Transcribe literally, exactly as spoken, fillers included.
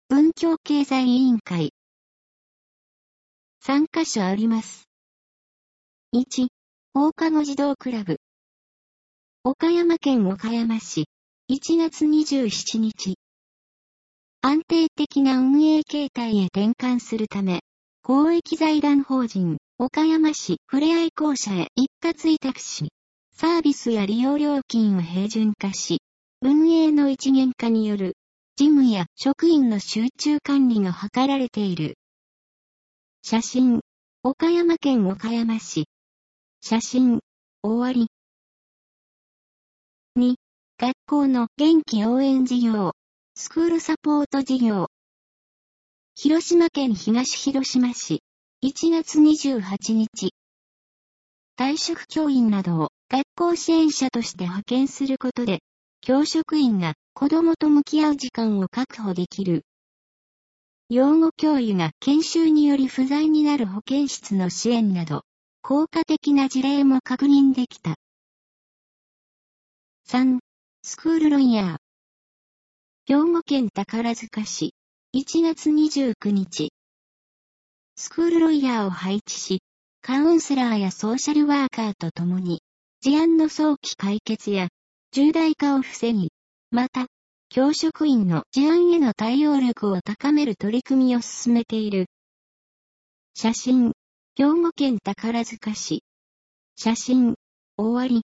文教経済委員会。さんカ所あります。いち、放課後児童クラブ。岡山県岡山市、いちがつにじゅうしちにち。安定的な運営形態へ転換するため、公益財団法人、岡山市ふれあい公社へ一括委託し、サービスや利用料金を平準化し、運営の一元化による、事務や職員の集中管理が図られている。写真、岡山県岡山市。写真、終わり。に、学校の元気応援事業、スクールサポート事業。広島県東広島市、いちがつにじゅうはちにち。退職教員などを学校支援者として派遣することで、教職員が子どもと向き合う時間を確保できる。養護教諭が研修により不在になる保健室の支援など、効果的な事例も確認できた。さん、スクールロイヤー。兵庫県宝塚市、いちがつにじゅうくにち。スクールロイヤーを配置し、カウンセラーやソーシャルワーカーと共に、事案の早期解決や重大化を防ぎ、また、教職員の事案への対応力を高める取り組みを進めている。写真、兵庫県宝塚市。写真、終わり。